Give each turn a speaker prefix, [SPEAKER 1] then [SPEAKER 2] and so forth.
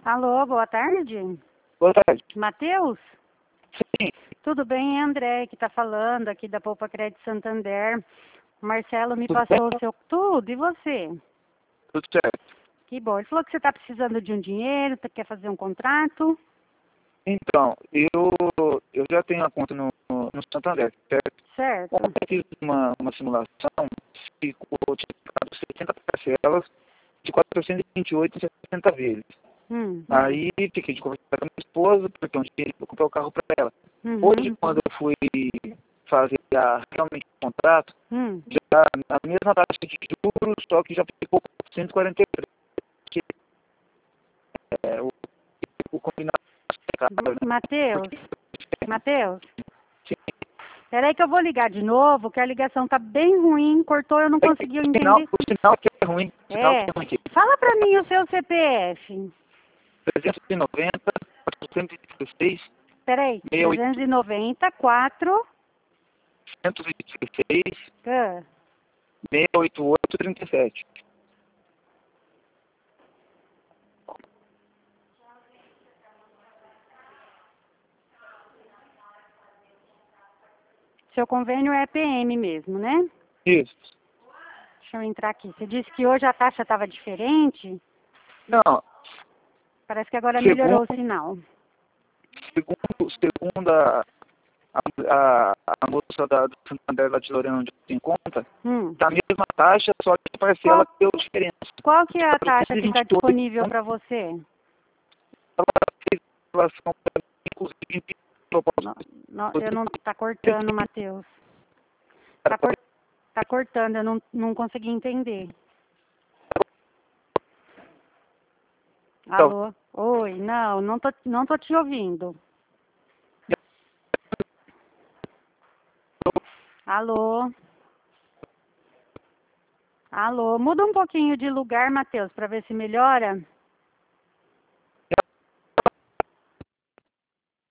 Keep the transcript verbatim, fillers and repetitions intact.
[SPEAKER 1] Alô, boa tarde.
[SPEAKER 2] Boa tarde.
[SPEAKER 1] Matheus?
[SPEAKER 2] Sim.
[SPEAKER 1] Tudo bem, é André que está falando aqui da Poupa Crédito Santander. O Marcelo me
[SPEAKER 2] Tudo
[SPEAKER 1] passou
[SPEAKER 2] bem?
[SPEAKER 1] o seu... Tudo, e você?
[SPEAKER 2] Tudo certo.
[SPEAKER 1] Que bom. Ele falou que você está precisando de um dinheiro, você quer fazer um contrato.
[SPEAKER 2] Então, eu, eu já tenho a conta no, no Santander, certo?
[SPEAKER 1] Certo.
[SPEAKER 2] Ontem eu fiz uma, uma simulação, ficou tipicado sessenta parcelas de quatrocentos e vinte e oito em sessenta vezes.
[SPEAKER 1] Hum.
[SPEAKER 2] Aí fiquei de conversar com a minha esposa, porque um dia eu comprei o carro para ela.
[SPEAKER 1] Uhum.
[SPEAKER 2] Hoje, quando eu fui fazer a, realmente o contrato,
[SPEAKER 1] Hum.
[SPEAKER 2] já na mesma taxa de juros, só que já ficou quatrocentos e quarenta e três. Que, é, o, o combinado. Né?
[SPEAKER 1] Matheus? Matheus?
[SPEAKER 2] Sim.
[SPEAKER 1] Peraí que eu vou ligar de novo, que a ligação tá bem ruim, cortou, eu não consegui
[SPEAKER 2] O
[SPEAKER 1] entender.
[SPEAKER 2] sinal, o sinal que é ruim. O sinal
[SPEAKER 1] É.
[SPEAKER 2] que é ruim aqui.
[SPEAKER 1] Fala pra mim o seu C P F.
[SPEAKER 2] trezentos e noventa, quatrocentos e dezesseis,
[SPEAKER 1] Peraí, trezentos e noventa e quatro.
[SPEAKER 2] cento e dezesseis,
[SPEAKER 1] Ah.
[SPEAKER 2] seiscentos e oitenta e oito, trinta e sete.
[SPEAKER 1] Seu convênio é P M mesmo, né?
[SPEAKER 2] Isso.
[SPEAKER 1] Deixa eu entrar aqui. Você disse que hoje a taxa estava diferente?
[SPEAKER 2] Não,
[SPEAKER 1] Parece que agora
[SPEAKER 2] segundo,
[SPEAKER 1] melhorou o sinal.
[SPEAKER 2] segundo, segundo a, a, a moça da, do Santander lá de Lorena, onde eu tenho conta,
[SPEAKER 1] Hum.
[SPEAKER 2] tá a mesma taxa, só que a parcela
[SPEAKER 1] Qual,
[SPEAKER 2] deu diferença.
[SPEAKER 1] qual que é a taxa que está
[SPEAKER 2] quatrocentos e vinte e oito,
[SPEAKER 1] disponível para você?
[SPEAKER 2] ela fez relação para mim, inclusive, em
[SPEAKER 1] Não,
[SPEAKER 2] propósito.
[SPEAKER 1] não, eu não... Tá cortando, Matheus. Tá, cor, tá cortando, eu não, não consegui entender. Alô? Oi, não, não tô, não tô te ouvindo. Alô? Alô? Muda um pouquinho de lugar, Matheus, para ver se melhora.